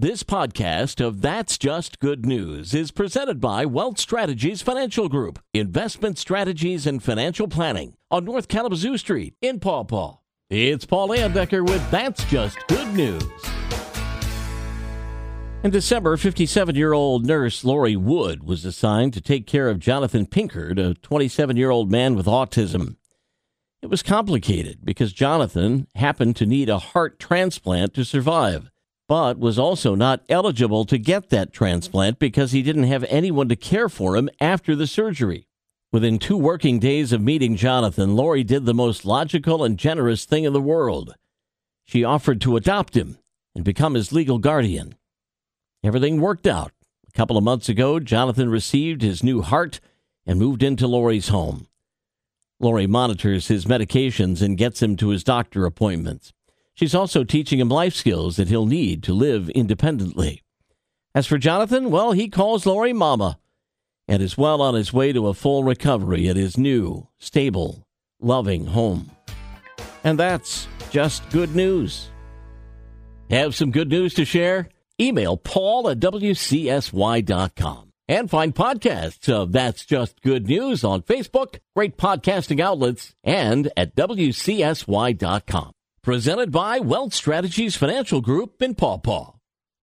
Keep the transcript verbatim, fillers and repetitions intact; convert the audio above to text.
This podcast of That's Just Good News is presented by Wealth Strategies Financial Group, investment strategies and financial planning on North Kalamazoo Street in Paw Paw. It's Paul Landecker with That's Just Good News. In December, fifty-seven-year-old nurse Lori Wood was assigned to take care of Jonathan Pinkard, a twenty-seven-year-old man with autism. It was complicated because Jonathan happened to need a heart transplant to survive, but was also not eligible to get that transplant because he didn't have anyone to care for him after the surgery. Within two working days of meeting Jonathan, Lori did the most logical and generous thing in the world. She offered to adopt him and become his legal guardian. Everything worked out. A couple of months ago, Jonathan received his new heart and moved into Lori's home. Lori monitors his medications and gets him to his doctor appointments. She's also teaching him life skills that he'll need to live independently. As for Jonathan, well, he calls Lori Mama and is well on his way to a full recovery at his new, stable, loving home. And that's just good news. Have some good news to share? Email Paul at W C S Y dot com. And find podcasts of That's Just Good News on Facebook, great podcasting outlets, and at W C S Y dot com. Presented by Wealth Strategies Financial Group in Paw Paw.